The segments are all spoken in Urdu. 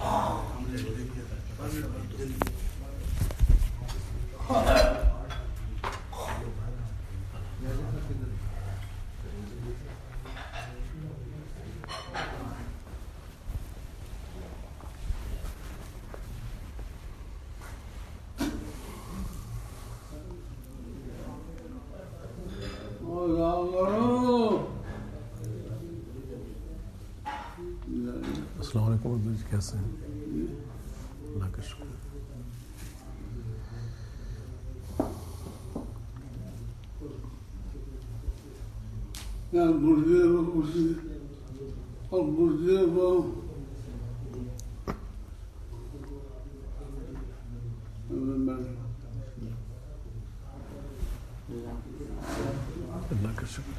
السلام علیکم عبدال جی، کیسے ہیں؟ اللہ کا شکر. اللہ کا شکر.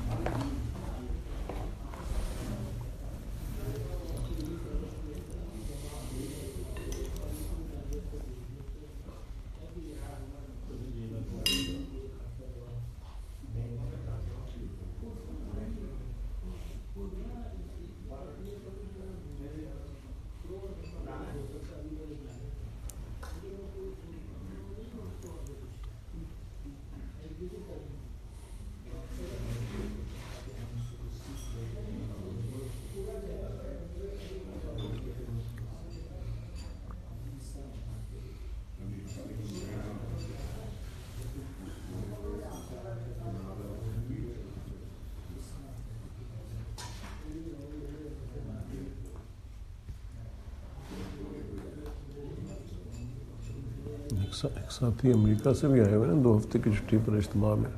ایک ساتھی امریکہ سے بھی آئے ہوئے نا 2 ہفتے کی چھٹی پر اجتماع میں.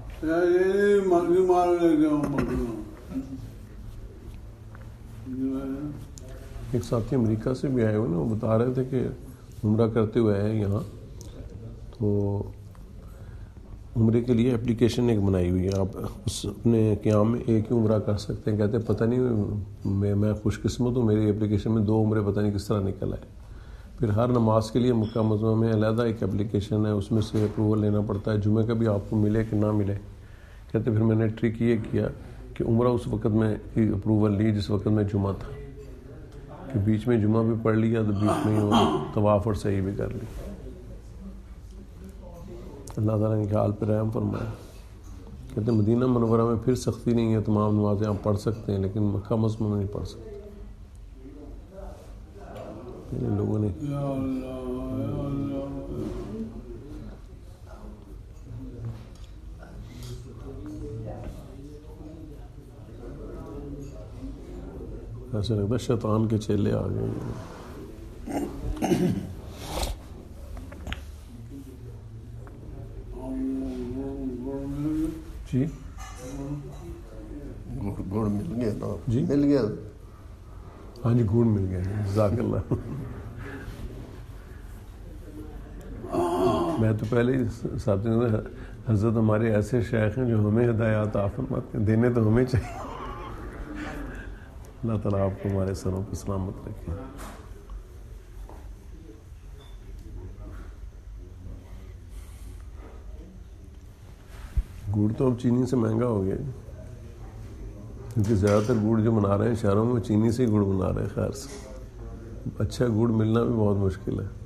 ایک ساتھی امریکہ سے بھی آئے ہوئے نا، وہ بتا رہے تھے کہ عمرہ کرتے ہوئے آئے ہیں یہاں، تو عمرے کے لیے اپلیکیشن ایک بنائی ہوئی ہے، آپ اس اپنے قیام میں ایک ہی عمرہ کر سکتے ہیں. کہتے ہیں پتہ نہیں میں خوش قسمت ہوں، میری اپلیکیشن میں 2 عمرے پتہ نہیں کس طرح نکل آئے. پھر ہر نماز کے لیے مکہ معظمہ میں علیحدہ ایک اپلیکیشن ہے، اس میں سے اپروول لینا پڑتا ہے، جمعہ کا بھی آپ کو ملے کہ نہ ملے. کہتے پھر میں نے ٹرک یہ کیا کہ عمرہ اس وقت میں اپروول لی جس وقت میں جمعہ تھا، کہ بیچ میں جمعہ بھی پڑھ لیا تو بیچ میں طواف اور سعی بھی کر لی. اللہ تعالیٰ نے حال پہ رحم فرمایا. کہتے مدینہ منورہ میں پھر سختی نہیں ہے، تمام نمازیں آپ پڑھ سکتے ہیں، لیکن مکہ معظمہ میں نہیں پڑھ سکتے. لوگوں نے ایسا لگتا ہے شیطان کے چیلے آ گئے. جی گڑ مل گیا نا؟ جی مل گیا. ہاں جی، گھوڑ مل گیا. جزاک اللہ. میں تو پہلے ہی ساتھی نے حضرت ہمارے ایسے شیخ ہیں جو ہمیں ہدایات عطا فرماتے ہیں، دینے تو ہمیں چاہیے. اللہ تعالیٰ آپ کو ہمارے سروں پہ سلامت رکھے. گڑ تو اب چینی سے مہنگا ہو گیا، کیونکہ زیادہ تر گڑ جو بنا رہے ہیں شہروں میں چینی سے ہی گڑ بنا رہے ہیں. خیر سے اچھا گڑ ملنا بھی بہت مشکل ہے.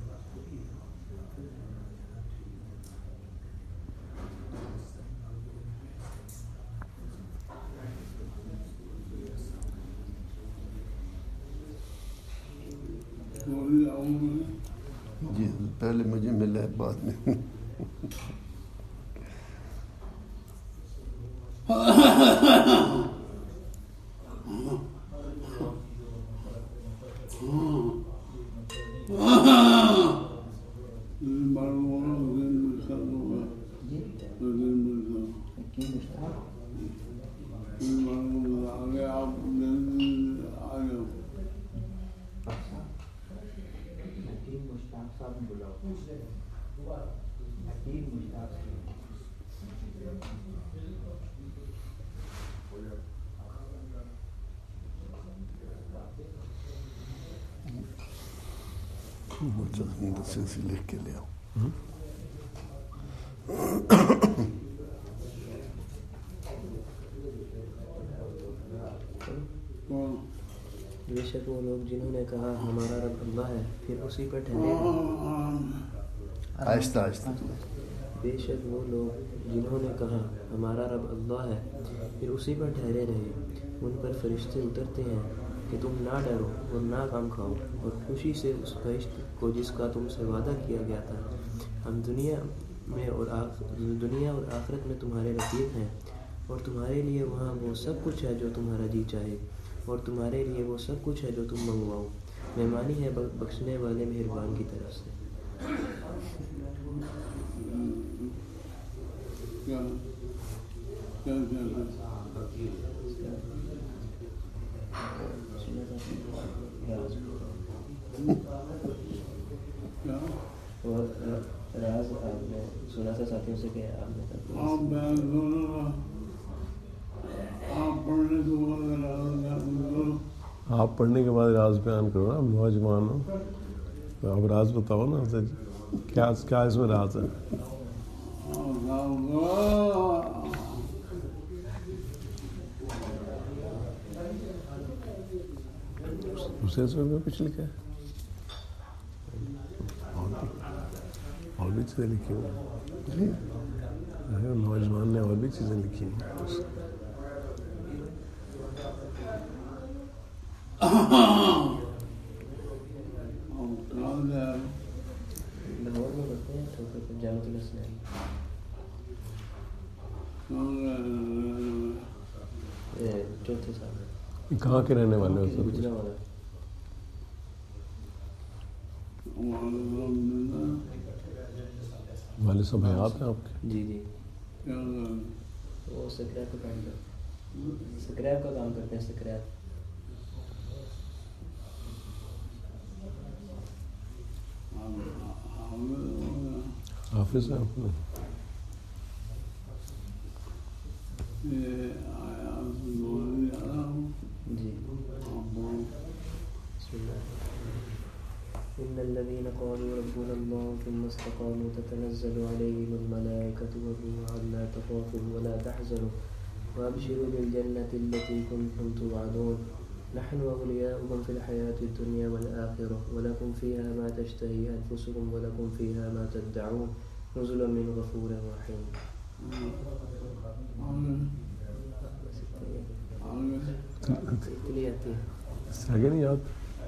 جی پہلے مجھے ملا ہے، بعد میں سے لکھ کے لے آؤ. شک وہ لوگ جنہوں نے کہا ہمارا رب اللہ ہے پھر اسی پر ٹھہرے رہے. آہستہ آہستہ. بے شک وہ لوگ جنہوں نے کہا ہمارا رب اللہ ہے پھر اسی پر ٹھہرے رہے. ان پر فرشتے اترتے ہیں کہ تم نہ ڈرو اور نہ غم کھاؤ اور خوشی سے اس بہشت کو جس کا تم سے وعدہ کیا گیا تھا. ہم دنیا اور آخرت میں تمہارے رفیق ہیں اور تمہارے لیے وہاں وہ سب کچھ ہے جو تمہارا جی چاہے اور تمہارے لیے وہ سب کچھ ہے جو تم منگواؤ. مہمانی ہے بخشنے والے مہربان کی طرف سے. اور راز آپ نے سنا تھا ساتھیوں سے کہ آپ نے آپ پڑھنے کے بعد راز بیان کرو نا. نوجوان ہو آپ راز بتاؤ نا. کیا اس میں راز ہے؟ دوسرے سورے میں کچھ لکھا ہے اور بھی چیزیں لکھی ہوئی ہیں. نوجوان نے اور بھی چیزیں لکھی ہیں. لاہور میں پڑھتے ہیں تو جامعۃ الاسلام. چوتھے سال میں. کہاں کے رہنے والے ہو سر؟ گجرانوالہ. والد صاحب حیات ہیں آپ کے؟ جی جی. وہ سکریپ کا کام کرتے ہیں. سکریپ حافظ ہیں آپ نے؟ جی. إن الذين قالوا ربنا الله ثم استقاموا تتنزل عليهم الملائكة والروح ألا تخافوا ولا تحزنوا وأبشروا بالجنة التي كنتم توعدون نحن أولياؤكم في الحياة الدنيا والآخرة ولكم فيها ما تشتهي أنفسكم ولكم فيها ما تدعون نزلا من غفور رحيم. آگے نہیں یاد؟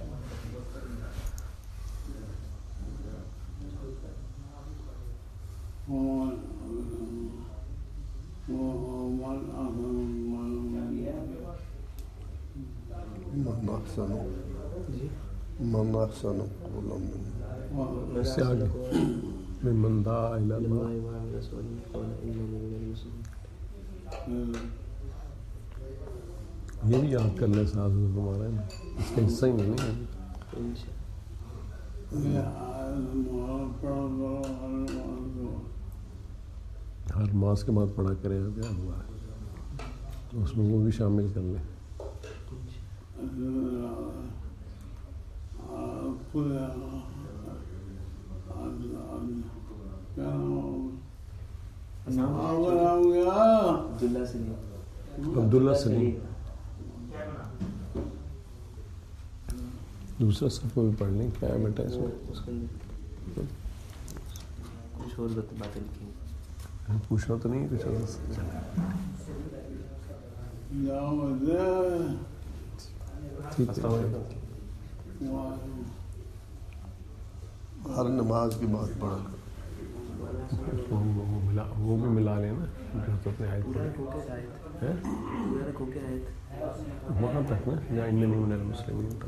من أحسن قولا اس سے آگے ممن دعا إلى الله. یہ بھی یاد کر لیں ساتھ میں تمہارا. اس کا حصہ ہی نہیں ہے. ہر ماس کے بعد پڑھا کریں کیا ہوا ہے اس میں وہ بھی شامل کر لیں. عبداللہ سلیم. دوسرا صفحہ بھی پڑھ لیں. کیا ہے بیٹا اس میں؟ کچھ اور باتیں لکھی. پوچھنا تو نہیں ہے کچھ اور؟ ٹھیک ہے. ہر نماز کے بعد پڑھا کر وہ بھی ملا لیں نا جو تو اپنے آیت وہاں تک نا جہاں اننی من المسلمین تک.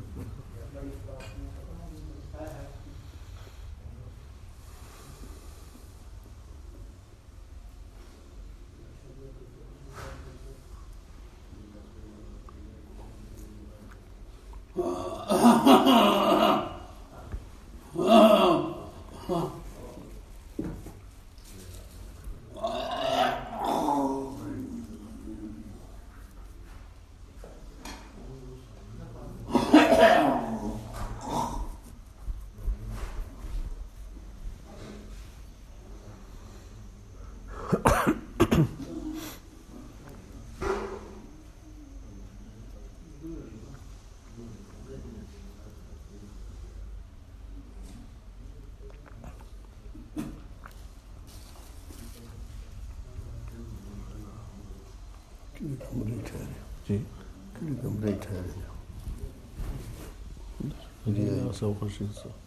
کمرے ٹھہرے جی کمرے ٹھہرے خورشید صاحب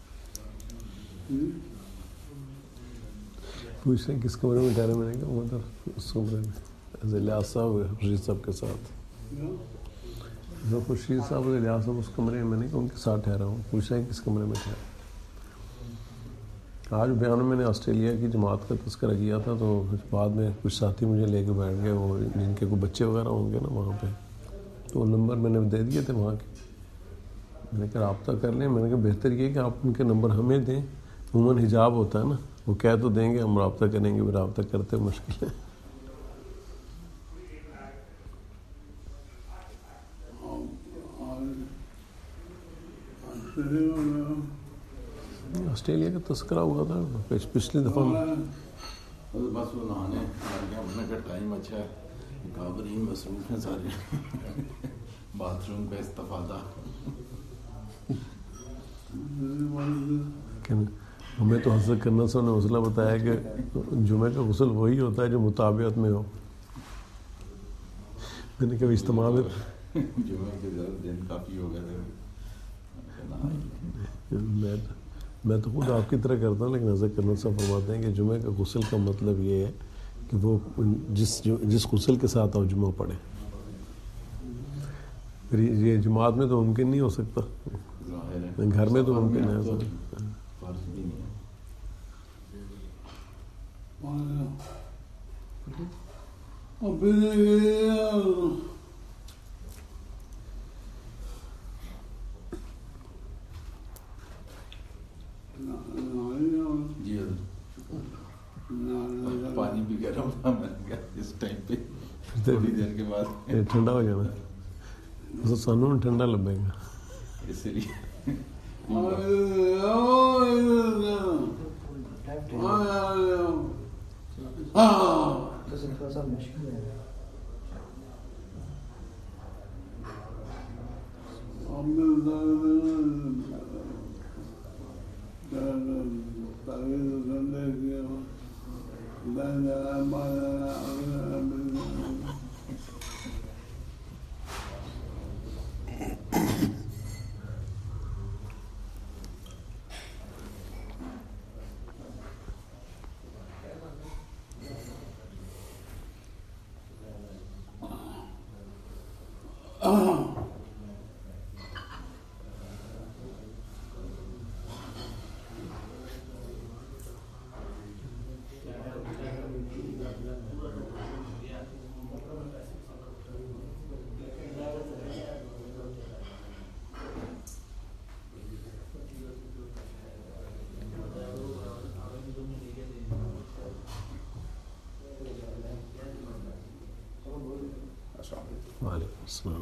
پوچھ رہے ہیں کس کمرے میں ٹھہرے. میں نے کہا ادھر اس کمرے میں الیاس صاحب خورشید صاحب کے ساتھ. خورشید صاحب اور الیاس صاحب اس کمرے میں نے کہا ان کے ساتھ ٹھہرا ہوں. پوچھ رہے ہیں کس کمرے میں ٹھہرا. آج بیان میں نے آسٹریلیا کی جماعت کا تذکرہ کیا تھا تو بعد میں کچھ ساتھی مجھے لے کے بیٹھ گئے, وہ جن کے کوئی بچے وغیرہ ہوں گے نا وہاں پہ, تو وہ نمبر میں نے دے دیے تھے وہاں کے. میں نے کہا رابطہ کر لیں. میں نے کہا بہتر یہ کہ آپ ان کے نمبر ہمیں دیں. عموماً حجاب ہوتا ہے نا, وہ کہہ تو دیں گے ہم رابطہ کریں گے, رابطہ کرتے مشکل ہے. آسٹریلیا کا تذکرہ ہوا تھا پچھلی دفعہ بس وہ نہانے ہم نے کہا ٹائم اچھا ہے, قابرین مصروف ہیں سارے, باتھ روم کا استفادہ. ہمیں تو حضرت کرنا صاحب نے مسئلہ بتایا کہ جمعہ کا غسل وہی ہوتا ہے جو مطابعت میں ہو. میں نے کبھی اجتماع میں جمعہ کے دن کافی ہو گئے تھے. میں تو خود آپ کی طرح کرتا ہوں, لیکن حضرت کرنا صاحب فرماتے ہیں کہ جمعہ کا غسل کا مطلب یہ ہے کہ وہ جس غسل کے ساتھ آپ جمعہ پڑھیں. پھر یہ جماعت میں تو ممکن نہیں ہو سکتا, گھر میں تو ممکن ہے. جی پانی بھی گرم تھا, میں نے کہا اس ٹائم پہ تھوڑی دیر کے بعد ٹھنڈا ہو جانا, سانوں ٹھنڈا لگے گا اس لیے. وعلیکم السلام.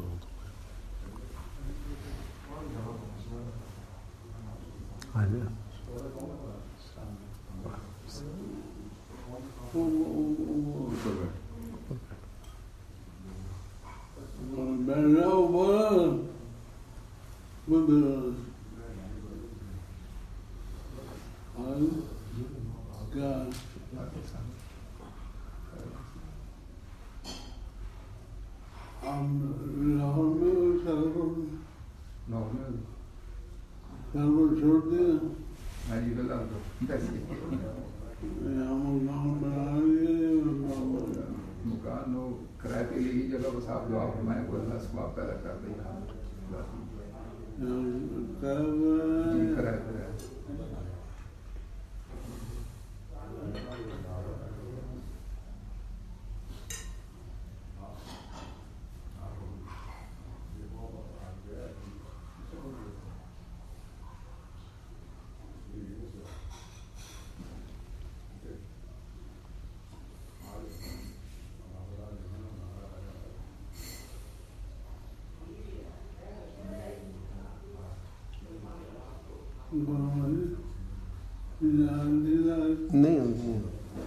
نہیں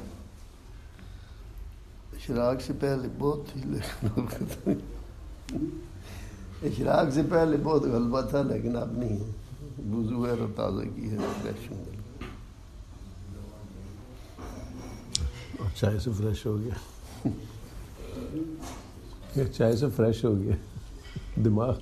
اشراق سے پہلے بہت تھی, اشراق سے پہلے بہت غلبہ تھا, لیکن اب نہیں ہے. وضو ہے اور تازہ کی ہے. چائے سے فریش ہو گیا. یہ چائے سے فریش ہو گیا دماغ.